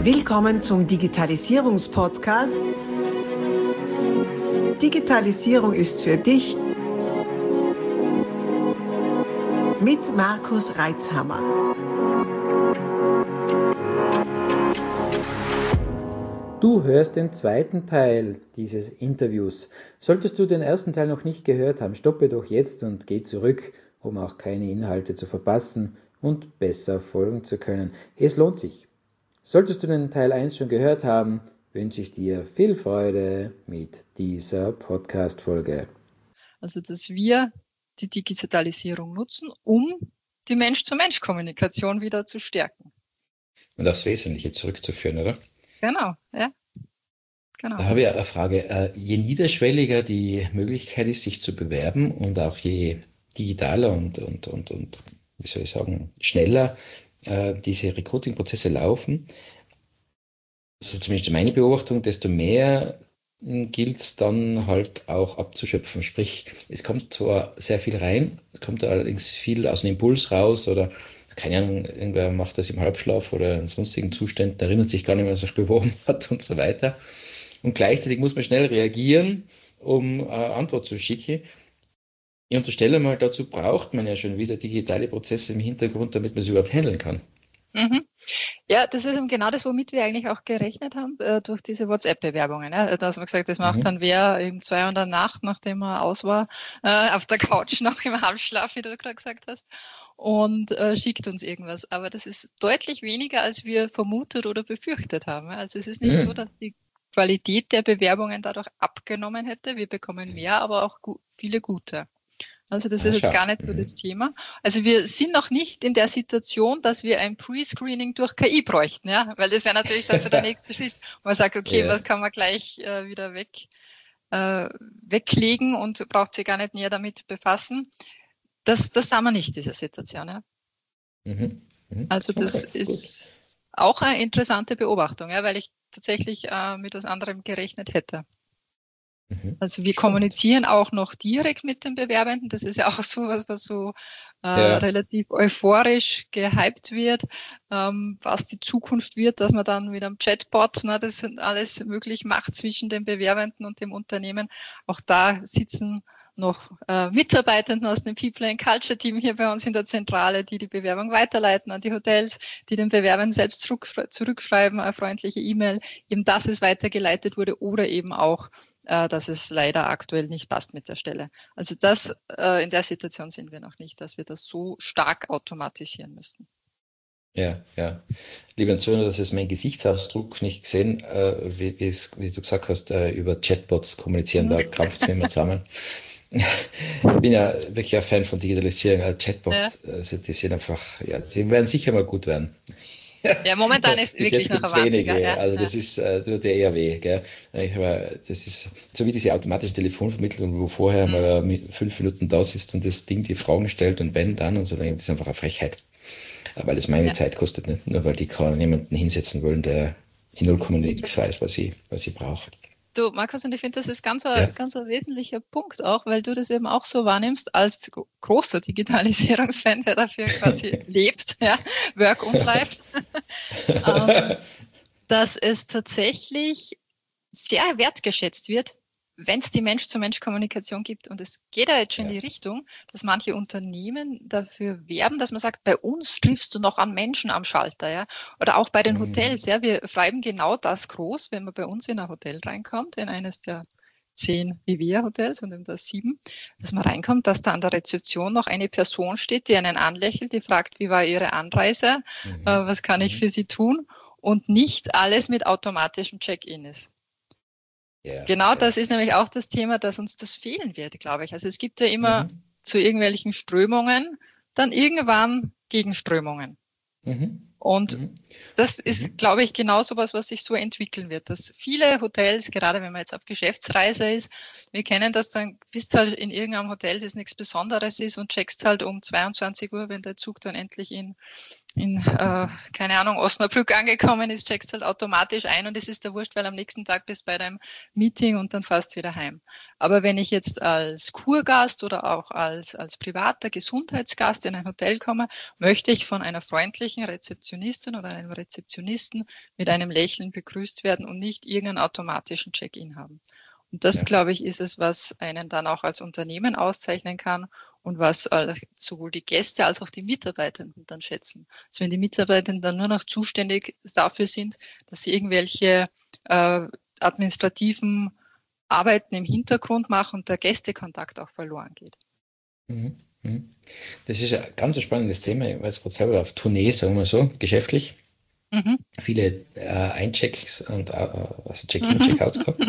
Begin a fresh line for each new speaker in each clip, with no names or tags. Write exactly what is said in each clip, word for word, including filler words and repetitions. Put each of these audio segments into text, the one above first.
Willkommen zum Digitalisierungspodcast. Digitalisierung ist für dich mit Markus Reitzhammer.
Du hörst den zweiten Teil dieses Interviews. Solltest du den ersten Teil noch nicht gehört haben, stoppe doch jetzt und geh zurück, um auch keine Inhalte zu verpassen und besser folgen zu können. Es lohnt sich. Solltest du den Teil eins schon gehört haben, wünsche ich dir viel Freude mit dieser Podcast-Folge.
Also, dass wir die Digitalisierung nutzen, um die Mensch-zu-Mensch-Kommunikation wieder zu stärken.
Und aufs Wesentliche zurückzuführen, oder?
Genau, ja. Genau.
Da habe ich eine Frage. Je niederschwelliger die Möglichkeit ist, sich zu bewerben und auch je digitaler und, und, und, und wie soll ich sagen, schneller äh, diese Recruiting-Prozesse laufen, so zumindest meine Beobachtung, desto mehr gilt es dann halt auch abzuschöpfen. Sprich, es kommt zwar sehr viel rein, es kommt allerdings viel aus dem Impuls raus oder keine Ahnung, irgendwer macht das im Halbschlaf oder in sonstigen Zuständen, erinnert sich gar nicht mehr, dass er sich beworben hat und so weiter. Und gleichzeitig muss man schnell reagieren, um eine Antwort zu schicken. Ich unterstelle mal, dazu braucht man ja schon wieder digitale Prozesse im Hintergrund, damit man es überhaupt handeln kann.
Mhm. Ja, das ist eben genau das, womit wir eigentlich auch gerechnet haben, äh, durch diese WhatsApp-Bewerbungen. Ja. Da haben wir gesagt, das macht
Mhm.
dann wer um zwei Uhr in der Nacht, nachdem er aus war, äh, auf der Couch noch im Halbschlaf, wie du gerade gesagt hast, und äh, schickt uns irgendwas. Aber das ist deutlich weniger, als wir vermutet oder befürchtet haben. Also es ist nicht
Mhm.
so, dass die Qualität der Bewerbungen dadurch abgenommen hätte. Wir bekommen mehr, aber auch gu- viele gute. Also das
Ah,
ist jetzt
schau.
gar nicht so
Mhm.
das Thema. Also wir sind noch nicht in der Situation, dass wir ein Pre-Screening durch K I bräuchten, ja, weil das wäre natürlich dann so der nächste Schritt. Und man sagt, okay,
Ja.
was kann man gleich äh, wieder weg, äh, weglegen und braucht sich gar nicht näher damit befassen. Das, das haben wir nicht, diese Situation. Ja.
Mhm. Mhm.
Also das
Okay, gut.
ist auch eine interessante Beobachtung, ja, weil ich tatsächlich äh, mit was anderem gerechnet hätte.
Mhm.
Also wir
Spannend.
kommunizieren auch noch direkt mit den Bewerbenden. Das ist ja auch so was, was so äh,
Ja.
relativ euphorisch gehypt wird, ähm, was die Zukunft wird, dass man dann mit einem Chatbot, ne, das sind alles möglich macht zwischen den Bewerbenden und dem Unternehmen. Auch da sitzen noch äh, Mitarbeitenden aus dem People and Culture Team hier bei uns in der Zentrale, die die Bewerbung weiterleiten an die Hotels, die den Bewerbern selbst zurück, zurückschreiben, eine freundliche E-Mail, eben dass es weitergeleitet wurde oder eben auch äh, dass es leider aktuell nicht passt mit der Stelle. Also das, äh, in der Situation sind wir noch nicht, dass wir das so stark automatisieren müssen.
Ja, ja. Lieber Zuhörer, das ist mein Gesichtsausdruck nicht gesehen, äh, wie, wie, es, wie du gesagt hast, äh, über Chatbots kommunizieren, da krampft es mir immer zusammen. Ich bin ja wirklich ein Fan von Digitalisierung. Äh,
Ja.
Chatbots, also die sind einfach, ja, sie werden sicher mal gut werden.
Ja, momentan ist
Bis
wirklich
jetzt
noch
gibt es
erwartlicher.
wenige,
Ja,
also
ja.
das ist, äh, tut ja eher weh, gell? Ich, aber das ist so wie diese automatische Telefonvermittlung, wo vorher
Mhm.
mal mit fünf Minuten da sitzt und das Ding die Fragen stellt und wenn dann und so, das ist einfach eine Frechheit. Weil es meine
Ja.
Zeit kostet, nicht nur weil die kann jemanden hinsetzen wollen, der in null Komma nichts weiß, was ich, was ich brauche.
Du, Markus, und ich finde, das ist ganz
Ja.
ein, ganz ein wesentlicher Punkt auch, weil du das eben auch so wahrnimmst als gro- großer Digitalisierungsfan, der dafür quasi lebt, ja, work und bleibt, ähm, dass es tatsächlich sehr wertgeschätzt wird, wenn es die Mensch-zu-Mensch-Kommunikation gibt. Und es geht ja jetzt schon
Ja.
in die Richtung, dass manche Unternehmen dafür werben, dass man sagt, bei uns triffst du noch an Menschen am Schalter. Ja? Oder auch bei den
Mhm.
Hotels. Ja? Wir schreiben genau das groß, wenn man bei uns in ein Hotel reinkommt, in eines der zehn Vivea-Hotels und in das sieben, dass man reinkommt, dass da an der Rezeption noch eine Person steht, die einen anlächelt, die fragt, wie war Ihre Anreise,
Mhm.
äh, was kann ich
Mhm.
für Sie tun? Und nicht alles mit automatischem Check-in ist.
Ja,
Genau
ja.
das ist nämlich auch das Thema, dass uns das fehlen wird, glaube ich. Also es gibt ja immer
Mhm.
zu irgendwelchen Strömungen dann irgendwann Gegenströmungen.
Mhm.
Und
Mhm.
das
Mhm.
ist, glaube ich, genau so was, was sich so entwickeln wird, dass viele Hotels, gerade wenn man jetzt auf Geschäftsreise ist, wir kennen das, dann bist halt in irgendeinem Hotel, das nichts Besonderes ist und checkst halt um zweiundzwanzig Uhr, wenn der Zug dann endlich in in, äh, keine Ahnung, Osnabrück angekommen ist, checkst halt automatisch ein und es ist der Wurscht, weil am nächsten Tag bist du bei deinem Meeting und dann fährst wieder heim. Aber wenn ich jetzt als Kurgast oder auch als, als privater Gesundheitsgast in ein Hotel komme, möchte ich von einer freundlichen Rezeption Rezeptionistin oder einem Rezeptionisten mit einem Lächeln begrüßt werden und nicht irgendeinen automatischen Check-in haben. Und das, ja. glaube ich, ist es, was einen dann auch als Unternehmen auszeichnen kann und was sowohl die Gäste als auch die Mitarbeitenden dann schätzen. Also wenn die Mitarbeitenden dann nur noch zuständig dafür sind, dass sie irgendwelche äh, administrativen Arbeiten im Hintergrund machen und der Gästekontakt auch verloren geht.
Mhm. Das ist ein ganz spannendes Thema. Ich war jetzt gerade selber auf Tournee, sagen wir so, geschäftlich. Mhm. Viele äh, Einchecks und äh, also Check-in, Check-outs gehabt.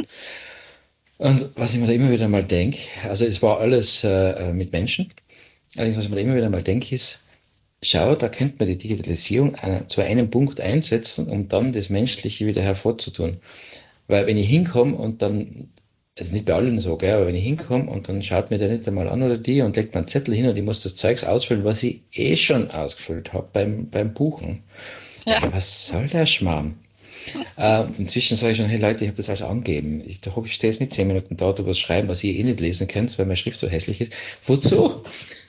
Und was ich mir da immer wieder mal denke, also es war alles äh, mit Menschen, allerdings was ich mir da immer wieder mal denke ist, schau, da könnte man die Digitalisierung einer, zu einem Punkt einsetzen, um dann das Menschliche wieder hervorzutun. Weil wenn ich hinkomme und dann, also nicht bei allen so, gell, aber wenn ich hinkomme und dann schaut mir der nicht einmal an oder die und legt mir einen Zettel hin und ich muss das Zeugs ausfüllen, was ich eh schon ausgefüllt habe beim, beim Buchen. Ja. Ja, was soll der Schmarrn? Äh, inzwischen sage ich schon, hey Leute, ich habe das alles angegeben. Ich, ich stehe jetzt nicht zehn Minuten da, du was schreiben, was ihr eh nicht lesen könnt, weil meine Schrift so hässlich ist. Wozu?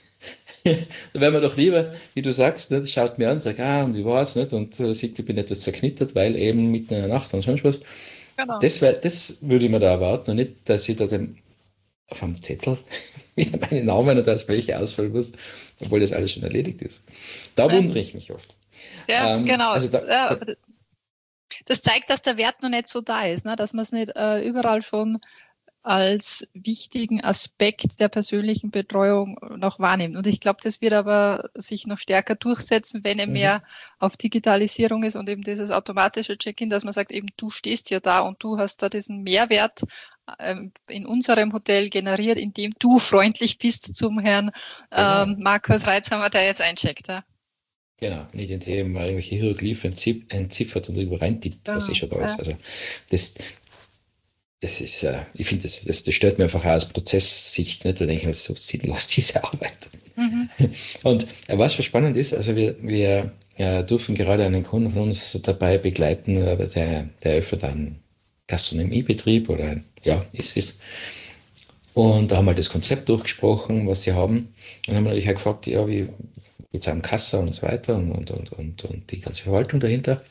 Da wären wir doch lieber, wie du sagst, nicht, schaut mir an und sagt, ah, und wie war's, nicht? Und äh, sieht, ich bin etwas zerknittert, weil eben mitten in der Nacht und sonst was. Genau. Das, wär, das würde ich mir da erwarten und nicht, dass ich da dem, auf einem Zettel wieder meinen Namen und das welche ausfüllen muss, obwohl das alles schon erledigt ist. Da wundere ich mich oft.
Ja, ähm, genau.
Also da,
ja,
da,
das zeigt, dass der Wert noch nicht so da ist, ne? Dass man es nicht äh, überall schon als wichtigen Aspekt der persönlichen Betreuung noch wahrnimmt. Und ich glaube, das wird aber sich noch stärker durchsetzen, wenn er mhm. mehr auf Digitalisierung ist und eben dieses automatische Check-in, dass man sagt, eben du stehst ja da und du hast da diesen Mehrwert ähm, in unserem Hotel generiert, indem du freundlich bist zum Herrn ähm, genau. Markus Reitzhammer, der jetzt eincheckt. Ja?
Genau, nicht in dem mal irgendwelche Hieroglyphen entziffert und irgendwo reintippt, genau. was eh schon da ist. Ja. Also das Das ist, äh, ich finde, das, das, das stört mir einfach auch aus Prozesssicht nicht. Da denke ich mir, das ist so sinnlos, diese Arbeit. Mhm. Und äh, was für spannend ist, also wir, wir äh, dürfen gerade einen Kunden von uns dabei begleiten, äh, der, der eröffnet einen Gastronomiebetrieb oder ein, ja, ist es. Und da haben wir das Konzept durchgesprochen, was sie haben. Und haben wir natürlich auch gefragt, ja, wie geht's am Kassa und so weiter und, und, und, und, und die ganze Verwaltung dahinter.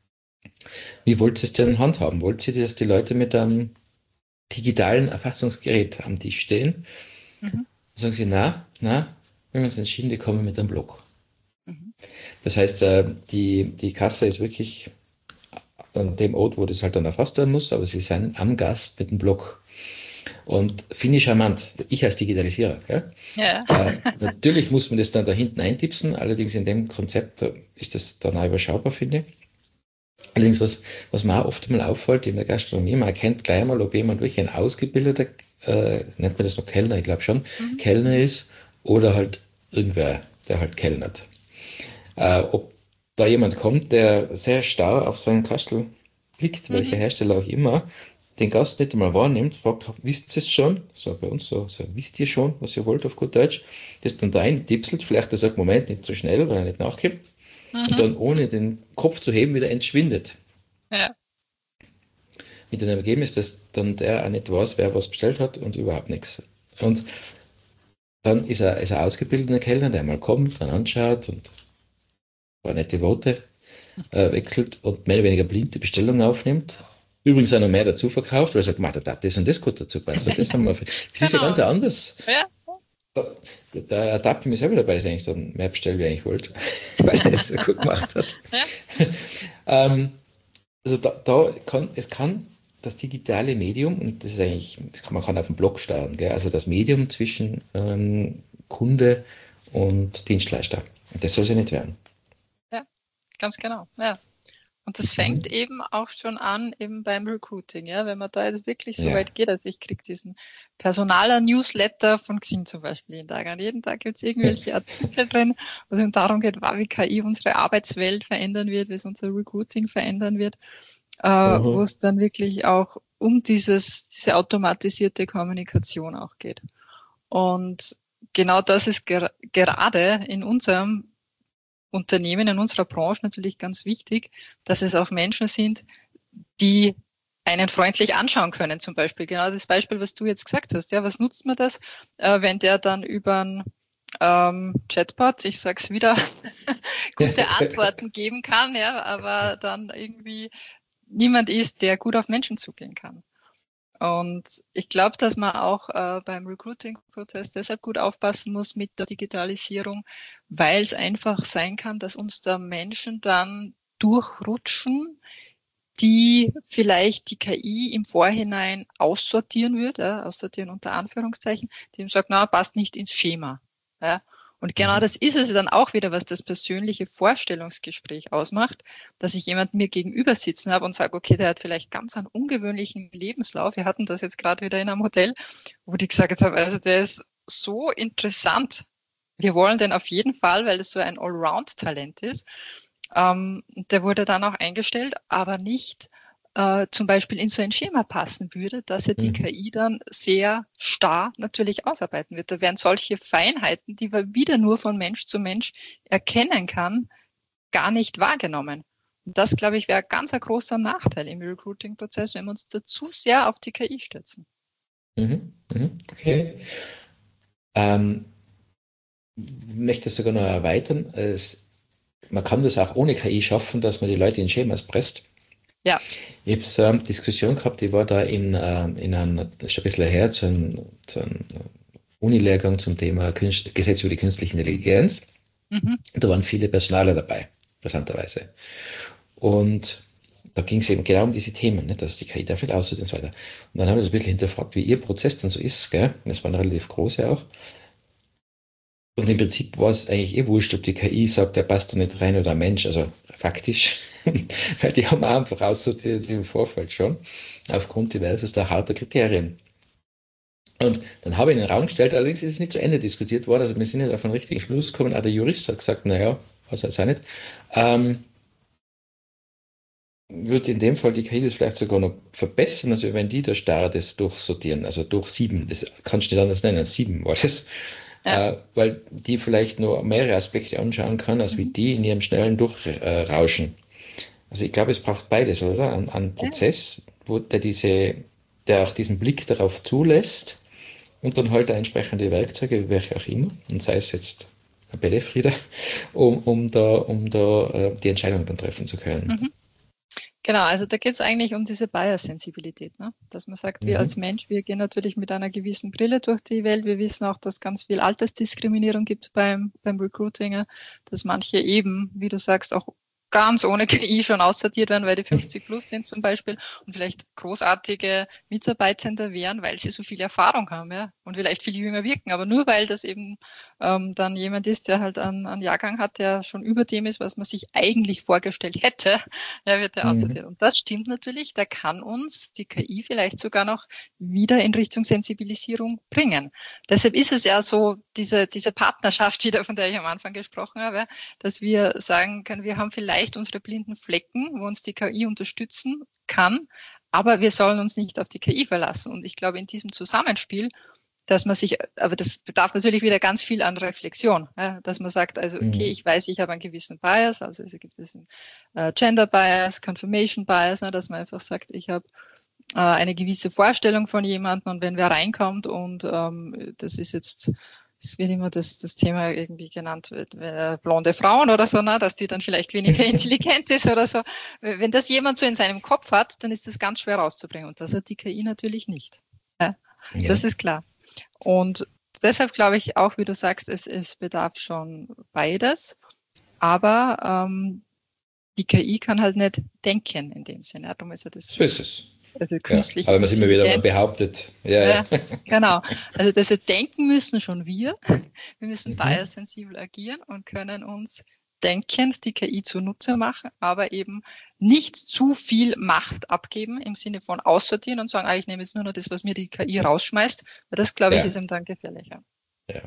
Wie wollt ihr es denn handhaben? Wollt ihr, dass die Leute mit einem digitalen Erfassungsgerät am Tisch stehen? Mhm. Sagen sie, na, na, wir haben uns entschieden, die kommen mit einem Block. Mhm. Das heißt, die, die Kasse ist wirklich an dem Ort, wo das halt dann erfasst werden muss, aber sie sind am Gast mit einem Block. Und finde ich charmant, ich als Digitalisierer. Gell? Ja. Äh, natürlich muss man das dann da hinten eintipsen, allerdings in dem Konzept ist das dann auch überschaubar, finde ich. Allerdings, was, was mir auch oft mal auffällt in der Gastronomie, man erkennt gleich mal, ob jemand wirklich ein ausgebildeter, äh, nennt man das noch Kellner, ich glaube schon, mhm. Kellner ist oder halt irgendwer, der halt kellnert. Äh, ob da jemand kommt, der sehr starr auf seinen Kastel blickt, mhm. welcher Hersteller auch immer, den Gast nicht einmal wahrnimmt, fragt, wisst ihr es schon? So bei uns, so, so, wisst ihr schon, was ihr wollt auf gut Deutsch? Das dann da eintipselt, vielleicht er sagt, Moment, nicht so schnell, weil er nicht nachgibt. Mhm. Und dann ohne den Kopf zu heben wieder entschwindet. Ja. Mit dem Ergebnis, dass dann der auch nicht weiß, wer was bestellt hat und überhaupt nichts. Und dann ist er, ist er ausgebildeter Kellner, der mal kommt, dann anschaut und ein paar nette Worte äh, wechselt und mehr oder weniger blind die Bestellung aufnimmt. Übrigens auch noch mehr dazu verkauft, weil er sagt, da das und das gut dazu passen. Das, haben wir das genau. ist ja ganz anders. Ja. Da, da ertappe ich mich selber dabei, dass ich eigentlich dann mehr bestelle, wie ich eigentlich wollte, weil er es so gut gemacht hat. Ja. ähm, also da, da kann, es kann das digitale Medium, und das ist eigentlich, das kann man kann auf dem Blog starten, gell? Also das Medium zwischen ähm, Kunde und Dienstleister. Und das soll es ja nicht werden.
Ja, ganz genau, ja. Und das fängt mhm. eben auch schon an eben beim Recruiting, ja, wenn man da jetzt wirklich so ja. weit geht, also ich kriege diesen Personaler-Newsletter von Xing zum Beispiel jeden Tag. Und jeden Tag gibt es irgendwelche Artikel drin, wo es darum geht, wie K I unsere Arbeitswelt verändern wird, wie es unser Recruiting verändern wird, äh, mhm. wo es dann wirklich auch um dieses, diese automatisierte Kommunikation auch geht. Und genau das ist ger- gerade in unserem Unternehmen, in unserer Branche natürlich ganz wichtig, dass es auch Menschen sind, die einen freundlich anschauen können, zum Beispiel. Genau das Beispiel, was du jetzt gesagt hast. Ja, was nutzt man das, äh, wenn der dann über ein ähm, Chatbot, ich sage es wieder, gute Antworten geben kann, ja, aber dann irgendwie niemand ist, der gut auf Menschen zugehen kann. Und ich glaube, dass man auch äh, beim Recruiting-Prozess deshalb gut aufpassen muss mit der Digitalisierung, weil es einfach sein kann, dass uns da Menschen dann durchrutschen, die vielleicht die K I im Vorhinein aussortieren würde, ja, aussortieren unter Anführungszeichen, die ihm sagt, na, passt nicht ins Schema. Ja. Und genau das ist es dann auch wieder, was das persönliche Vorstellungsgespräch ausmacht, dass ich jemanden mir gegenüber sitzen habe und sage, okay, der hat vielleicht ganz einen ungewöhnlichen Lebenslauf. Wir hatten das jetzt gerade wieder in einem Hotel, wo die gesagt haben, also der ist so interessant. Wir wollen den auf jeden Fall, weil es so ein Allround-Talent ist. Ähm, der wurde dann auch eingestellt, aber nicht äh, zum Beispiel in so ein Schema passen würde, dass er die mhm. K I dann sehr starr natürlich ausarbeiten wird. Da werden solche Feinheiten, die man wieder nur von Mensch zu Mensch erkennen kann, gar nicht wahrgenommen. Und das, glaube ich, wäre ein ganz ein großer Nachteil im Recruiting-Prozess, wenn wir uns da zu sehr auf die K I stützen.
Mhm. Mhm. Okay. Ähm, ich möchte das sogar noch erweitern. Es, man kann das auch ohne K I schaffen, dass man die Leute in Schemas presst.
Ja.
Ich habe so eine Diskussion gehabt, ich war da in, in einem, das ist schon ein bisschen her, zu einem, zu einem Uni-Lehrgang zum Thema Künst, Gesetz über die künstliche Intelligenz. Mhm. Und da waren viele Personaler dabei, interessanterweise. Und da ging es eben genau um diese Themen, ne, dass die K I darf nicht aussieht und so weiter. Und dann haben wir so ein bisschen hinterfragt, wie ihr Prozess dann so ist, gell? Das waren relativ große auch. Und im Prinzip war es eigentlich eh wurscht, ob die K I sagt, der passt da nicht rein oder ein Mensch, also faktisch, weil die haben einfach aussortiert im Vorfeld schon, aufgrund diverser harter Kriterien. Und dann habe ich in den Raum gestellt, allerdings ist es nicht zu Ende diskutiert worden, also wir sind nicht auf einen richtigen Schluss gekommen, auch der Jurist hat gesagt, naja, was jetzt auch nicht, ähm, würde in dem Fall die K I das vielleicht sogar noch verbessern, also wenn die da starr das durchsortieren, also durch sieben, das kannst du nicht anders nennen, sieben war das, ja. Äh, weil die vielleicht nur mehrere Aspekte anschauen kann, als mhm. wie die in ihrem schnellen Durchrauschen. Äh, also ich glaube, es braucht beides, oder? Ein, ein Prozess, ja. wo der diese, der auch diesen Blick darauf zulässt und dann halt entsprechende Werkzeuge, welche auch immer, und sei es jetzt ein P D F-Reader, um, um da, um da äh, die Entscheidung dann treffen zu können.
Mhm. Genau, also da geht es eigentlich um diese Bias-Sensibilität, ne? Dass man sagt, wir mhm. als Mensch, wir gehen natürlich mit einer gewissen Brille durch die Welt. Wir wissen auch, dass es ganz viel Altersdiskriminierung gibt beim, beim Recruiting, dass manche eben, wie du sagst, auch ganz ohne K I schon aussortiert werden, weil die fünfzig plus sind zum Beispiel und vielleicht großartige Mitarbeitende wären, weil sie so viel Erfahrung haben, ja, und vielleicht viel jünger wirken, aber nur weil das eben ähm, dann jemand ist, der halt einen, einen Jahrgang hat, der schon über dem ist, was man sich eigentlich vorgestellt hätte, ja, wird der mhm. aussortiert. Und das stimmt natürlich, da kann uns die K I vielleicht sogar noch wieder in Richtung Sensibilisierung bringen. Deshalb ist es ja so, diese, diese Partnerschaft wieder, von der ich am Anfang gesprochen habe, dass wir sagen können, wir haben vielleicht unsere blinden Flecken, wo uns die K I unterstützen kann, aber wir sollen uns nicht auf die K I verlassen. Und ich glaube, in diesem Zusammenspiel, dass man sich, aber das bedarf natürlich wieder ganz viel an Reflexion, ja, dass man sagt, also okay, ich weiß, ich habe einen gewissen Bias, also es gibt diesen äh, Gender Bias, Confirmation Bias, ne, dass man einfach sagt, ich habe äh, eine gewisse Vorstellung von jemandem und wenn wer reinkommt und ähm, das ist jetzt es wird immer das, das Thema irgendwie genannt, äh, blonde Frauen oder so, ne, dass die dann vielleicht weniger intelligent ist oder so. Wenn das jemand so in seinem Kopf hat, dann ist das ganz schwer rauszubringen. Und das hat die K I natürlich nicht. Ja? Ja. Das ist klar. Und deshalb glaube ich auch, wie du sagst, es, es bedarf schon beides. Aber ähm, die K I kann halt nicht denken in dem Sinne. Darum ist ja das.
So ist es.
Also künstlich.
Ja, aber man es immer wieder mal behauptet. Ja, ja.
ja, genau. Also das denken müssen schon wir. Wir müssen mhm. bias-sensibel agieren und können uns denkend die K I zunutze machen, aber eben nicht zu viel Macht abgeben im Sinne von aussortieren und sagen, ah, ich nehme jetzt nur noch das, was mir die K I rausschmeißt. Weil das, glaube ich, ja. ist ihm dann gefährlicher.
Ja.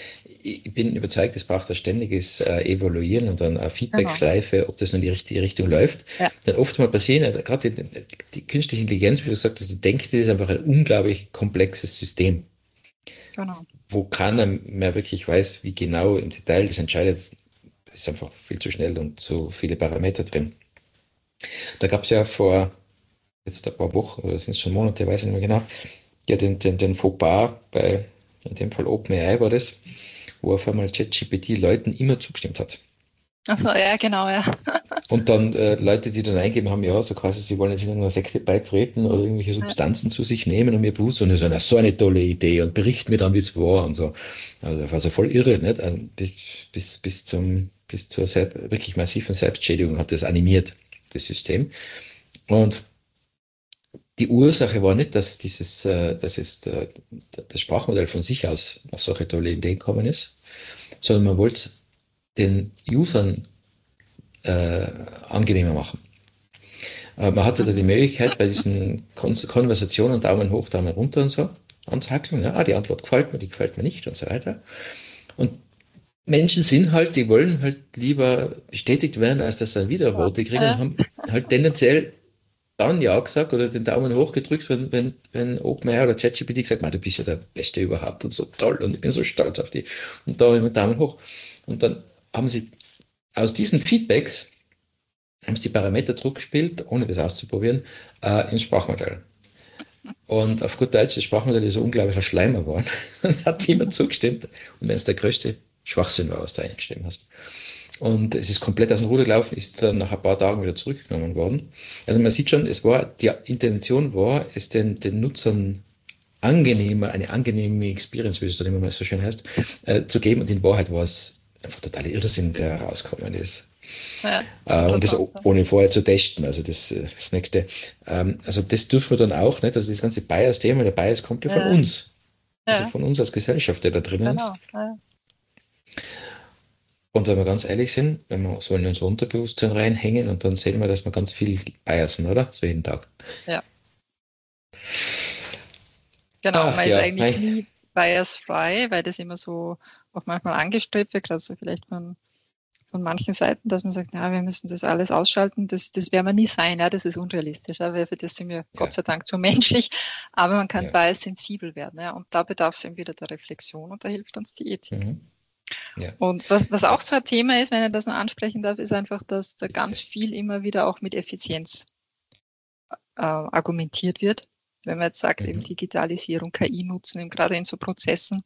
Ich bin überzeugt, es braucht ein ständiges äh, Evaluieren und dann eine Feedback-Schleife, genau. ob das in die richtige Richtung läuft. Ja. Dann oft mal passieren, gerade die, die künstliche Intelligenz, wie du gesagt hast, die denkt, das ist einfach ein unglaublich komplexes System. Genau. Wo keiner mehr wirklich weiß, wie genau im Detail das entscheidet. Das ist einfach viel zu schnell und zu viele Parameter drin. Da gab es ja vor jetzt ein paar Wochen, oder sind es schon Monate, weiß ich nicht mehr genau, ja den, den, den Fauxpas bei in dem Fall OpenAI war das, wo auf einmal ChatGPT Leuten immer zugestimmt hat.
Ach so, ja, genau, ja.
Und dann äh, Leute, die dann eingeben haben, ja, so quasi, sie wollen jetzt in einer Sekte beitreten oder irgendwelche Substanzen ja. zu sich nehmen und mir bewusst und so eine, so eine tolle Idee und berichten mir dann, wie es war und so. Also das war so voll irre, nicht? Also bis, bis, bis zum, bis zur selbst, wirklich massiven Selbstschädigung hat das animiert, das System. Und die Ursache war nicht, dass dieses, äh, dass es, äh, das Sprachmodell von sich aus auf solche tolle Ideen gekommen ist, sondern man wollte es den Usern äh, angenehmer machen. Äh, man hatte da die Möglichkeit, bei diesen Kon Konversationen Daumen hoch, Daumen runter und so anzuhackeln. Ja, die Antwort gefällt mir, die gefällt mir nicht und so weiter. Und Menschen sind halt, die wollen halt lieber bestätigt werden, als dass sie dann wieder Worte kriegen und haben halt tendenziell dann ja gesagt oder den Daumen hoch gedrückt, wenn, wenn, wenn OpenAI oder ChatGPT gesagt hat, du bist ja der Beste überhaupt und so toll und ich bin so stolz auf dich. Und da immer Daumen hoch. Und dann haben sie aus diesen Feedbacks haben sie die Parameter zurückgespielt, ohne das auszuprobieren, äh, ins Sprachmodell. Und auf gut Deutsch, das Sprachmodell ist so unglaublich Schleimer geworden. Und hat jemand zugestimmt. Und wenn es der größte Schwachsinn war, was du eingeschrieben hast. Und es ist komplett aus dem Ruder gelaufen, ist dann nach ein paar Tagen wieder zurückgenommen worden. Also man sieht schon, es war, die Intention war, es den, den Nutzern angenehmer, eine angenehme Experience, wie es dann immer mal so schön heißt, äh, zu geben. Und in Wahrheit war es einfach total Irrsinn, der herausgekommen ist. Ja, äh, und das ohne vorher zu testen, also das, das nächste. Ähm, also das dürfen wir dann auch nicht, also das ganze Bias-Thema, der Bias kommt ja von ja. uns. Also ja. von uns als Gesellschaft, der da drinnen genau. ist. Ja. Und wenn wir ganz ehrlich sind, wenn wir so in unser Unterbewusstsein reinhängen und dann sehen wir, dass wir ganz viel biasen, oder? So jeden Tag.
Ja. Genau, Ach, man ja. ist eigentlich Hi. nie biasfrei, weil das immer so auch manchmal angestrebt wird, gerade so vielleicht von, von manchen Seiten, dass man sagt, na, wir müssen das alles ausschalten, das, das werden wir nie sein, ja, das ist unrealistisch, ja, weil für das sind wir ja. Gott sei Dank zu menschlich, aber man kann ja. bias sensibel werden, ja, und da bedarf es eben wieder der Reflexion und da hilft uns die Ethik. Mhm. Ja. Und was, was auch so ein Thema ist, wenn ich das noch ansprechen darf, ist einfach, dass da ganz viel immer wieder auch mit Effizienz äh, argumentiert wird. Wenn man jetzt sagt, mhm. eben Digitalisierung, K I nutzen, eben gerade in so Prozessen.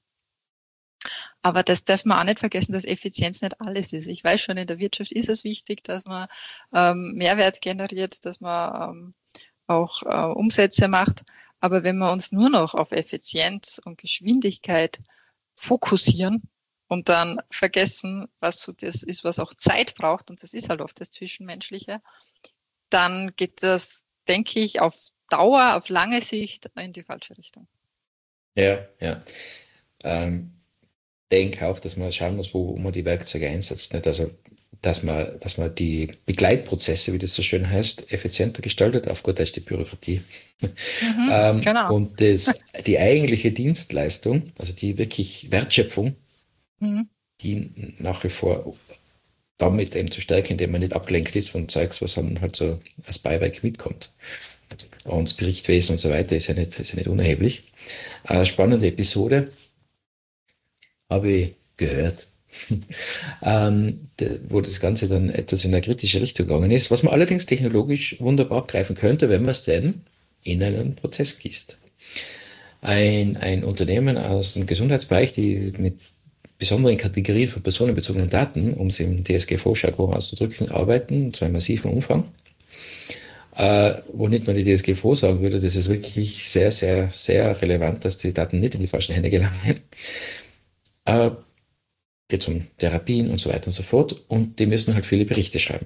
Aber das darf man auch nicht vergessen, dass Effizienz nicht alles ist. Ich weiß schon, in der Wirtschaft ist es wichtig, dass man ähm, Mehrwert generiert, dass man ähm, auch äh, Umsätze macht. Aber wenn wir uns nur noch auf Effizienz und Geschwindigkeit fokussieren, und dann vergessen, was so das ist, was auch Zeit braucht, und das ist halt oft das Zwischenmenschliche, dann geht das, denke ich, auf Dauer, auf lange Sicht in die falsche Richtung.
Ja, ja. Ähm, denke auch, dass man schauen muss, wo man die Werkzeuge einsetzt. Nicht? Also, dass man, dass man die Begleitprozesse, wie das so schön heißt, effizienter gestaltet, auf gut Deutsch die Bürokratie. Mhm, ähm, genau. Und das, die eigentliche Dienstleistung, also die wirklich Wertschöpfung, Mhm. die nach wie vor damit eben zu stärken, indem man nicht abgelenkt ist von Zeugs, was dann halt so als Beiwerk mitkommt. Und das Berichtswesen und so weiter ist ja nicht, ist ja nicht unerheblich. Eine spannende Episode habe ich gehört, ähm, de, wo das Ganze dann etwas in eine kritische Richtung gegangen ist, was man allerdings technologisch wunderbar abgreifen könnte, wenn man es denn in einen Prozess gießt. Ein, ein Unternehmen aus dem Gesundheitsbereich, die mit besonderen Kategorien von personenbezogenen Daten, um es im D S G V-Jargon auszudrücken, arbeiten, und zwar in massivem Umfang, äh, wo nicht nur die D S G V sagen würde, das ist wirklich sehr, sehr, sehr relevant, dass die Daten nicht in die falschen Hände gelangen. Äh, geht um Therapien und so weiter und so fort, und die müssen halt viele Berichte schreiben.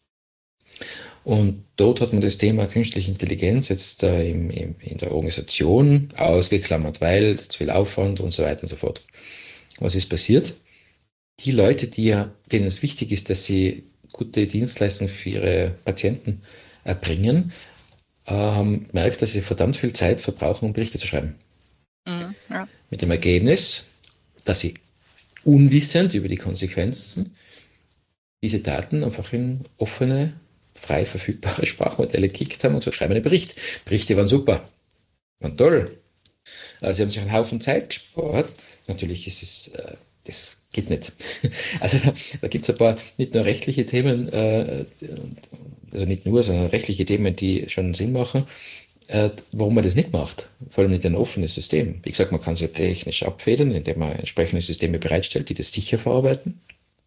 Und dort hat man das Thema künstliche Intelligenz jetzt äh, im, im, in der Organisation ausgeklammert, weil zu viel Aufwand und so weiter und so fort. Was ist passiert? Die Leute, die ja, denen es wichtig ist, dass sie gute Dienstleistungen für ihre Patienten erbringen, äh, haben gemerkt, dass sie verdammt viel Zeit verbrauchen, um Berichte zu schreiben. Mhm, ja. Mit dem Ergebnis, dass sie unwissend über die Konsequenzen diese Daten einfach in offene, frei verfügbare Sprachmodelle gekickt haben und so schreiben einen Bericht. Berichte waren super, waren toll. Also sie haben sich einen Haufen Zeit gespart. Natürlich ist es, äh, das geht nicht. Also da, da gibt es ein paar nicht nur rechtliche Themen, äh, also nicht nur, sondern rechtliche Themen, die schon Sinn machen. äh, warum man das nicht macht. Vor allem mit einem offenen System. Wie gesagt, man kann es ja technisch abfedern, indem man entsprechende Systeme bereitstellt, die das sicher verarbeiten,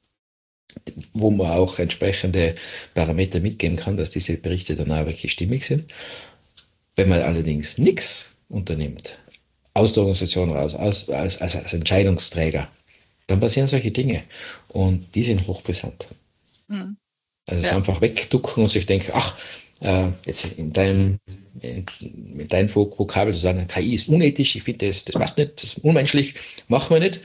wo man auch entsprechende Parameter mitgeben kann, dass diese Berichte dann auch wirklich stimmig sind. Wenn man allerdings nichts unternimmt, aus der Organisation raus, als, als, als, als Entscheidungsträger, dann passieren solche Dinge und die sind hochbrisant. Mhm. Also es ja. ist einfach wegducken und sich denken, ach, äh, jetzt in deinem, in, in deinem Vokabel zu sagen, K I ist unethisch, ich finde, das, das passt nicht, das ist unmenschlich, machen wir nicht.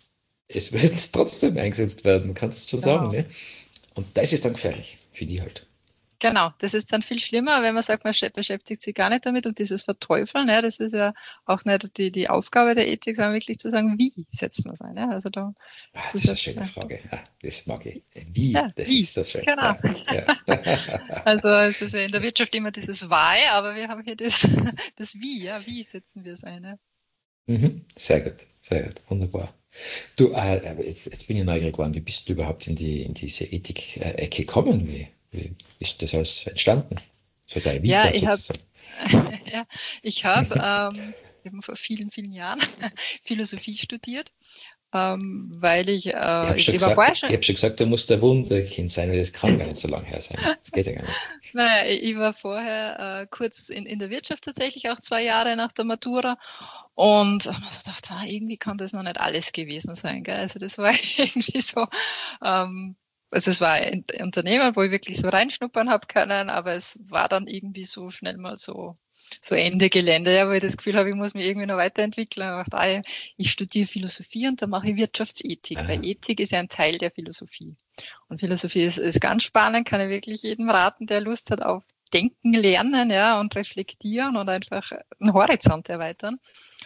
Es wird trotzdem eingesetzt werden, kannst du schon genau. sagen. Ne? Und das ist dann gefährlich für die halt.
Genau, das ist dann viel schlimmer, wenn man sagt, man beschäftigt sich gar nicht damit und dieses Verteufeln, ja, das ist ja auch nicht die, die Aufgabe der Ethik, sondern wirklich zu sagen, wie setzt man es ein? Ja? Also da,
das, das ist eine schöne Frage, ja, das mag ich. Wie,
ja,
das
wie.
ist das schön.
Genau. Ja. Also es ist ja in der Wirtschaft immer dieses Why, aber wir haben hier das, das Wie, ja, wie setzen wir es ein? Ja?
Mhm. Sehr gut, sehr gut, wunderbar. Du, äh, jetzt, jetzt bin ich neugierig geworden, wie bist du überhaupt in, die, in diese Ethik-Ecke gekommen? Wie, wie ist das alles entstanden? So dein Vita
ja, ich
sozusagen.
Hab, ja, ich habe ähm, eben vor vielen, vielen Jahren Philosophie studiert, ähm, weil ich... Äh,
ich habe schon, hab schon gesagt, du musst ein Wunderkind sein, weil das kann gar nicht so lange her sein. Das geht ja gar nicht.
Naja, ich war vorher äh, kurz in, in der Wirtschaft tatsächlich, auch zwei Jahre nach der Matura. Und ich habe mir so gedacht, ah, irgendwie kann das noch nicht alles gewesen sein. Gell? Also das war irgendwie so, ähm, also es war ein Unternehmen, wo ich wirklich so reinschnuppern habe können, aber es war dann irgendwie so schnell mal so, so Ende Gelände, ja, wo ich das Gefühl habe, ich muss mich irgendwie noch weiterentwickeln. Und ich dachte, ah, ich studiere Philosophie und dann mache ich Wirtschaftsethik, Aha. weil Ethik ist ja ein Teil der Philosophie. Und Philosophie ist, ist ganz spannend, kann ich wirklich jedem raten, der Lust hat auf Denken lernen, ja, und reflektieren und einfach einen Horizont erweitern.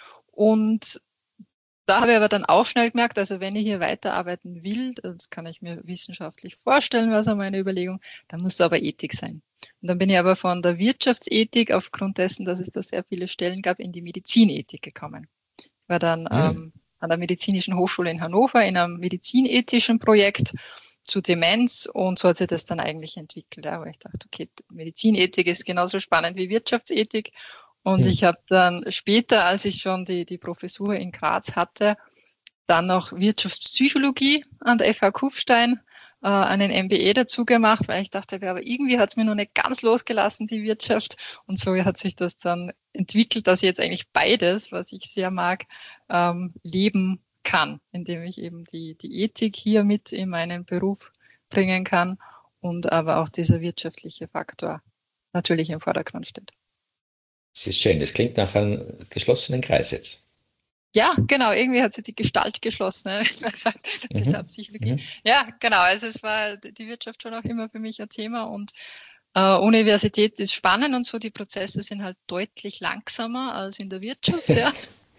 Und da habe ich aber dann auch schnell gemerkt, also wenn ich hier weiterarbeiten will, das kann ich mir wissenschaftlich vorstellen, was auch meine Überlegung, dann muss es aber Ethik sein. Und dann bin ich aber von der Wirtschaftsethik, aufgrund dessen, dass es da sehr viele Stellen gab, in die Medizinethik gekommen. Ich war dann mhm. ähm, an der Medizinischen Hochschule in Hannover in einem medizinethischen Projekt zu Demenz und so hat sich das dann eigentlich entwickelt, ja, wo ich dachte, okay, Medizinethik ist genauso spannend wie Wirtschaftsethik. Und ich habe dann später, als ich schon die, die Professur in Graz hatte, dann noch Wirtschaftspsychologie an der F H Kufstein, äh, einen M B A dazu gemacht, weil ich dachte, aber irgendwie hat es mir noch nicht ganz losgelassen, die Wirtschaft. Und so hat sich das dann entwickelt, dass ich jetzt eigentlich beides, was ich sehr mag, ähm, leben kann, indem ich eben die, die Ethik hier mit in meinen Beruf bringen kann und aber auch dieser wirtschaftliche Faktor natürlich im Vordergrund steht.
Das ist schön, das klingt nach einem geschlossenen Kreis jetzt.
Ja, genau, irgendwie hat sich die Gestalt geschlossen, ne? Mit der Psychologie. Mhm. Ja, genau, also es war die Wirtschaft schon auch immer für mich ein Thema und äh, Universität ist spannend und so, die Prozesse sind halt deutlich langsamer als in der Wirtschaft, ja.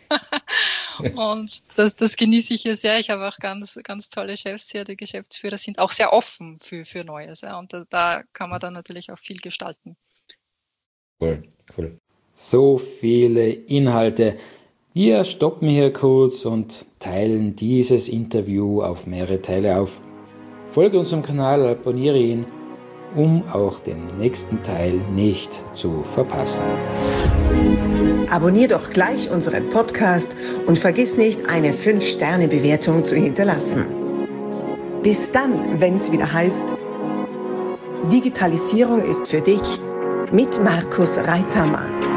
Und das, das genieße ich hier sehr. Ich habe auch ganz, ganz tolle Chefs hier, die Geschäftsführer sind auch sehr offen für, für Neues, ja. Und da, da kann man dann natürlich auch viel gestalten.
Cool, cool.
So viele Inhalte. Wir stoppen hier kurz und teilen dieses Interview auf mehrere Teile auf. Folge unserem Kanal, abonniere ihn, um auch den nächsten Teil nicht zu verpassen.
Abonnier doch gleich unseren Podcast und vergiss nicht, eine fünf Sterne Bewertung zu hinterlassen. Bis dann, wenn es wieder heißt, Digitalisierung ist für dich mit Markus Reitzhammer.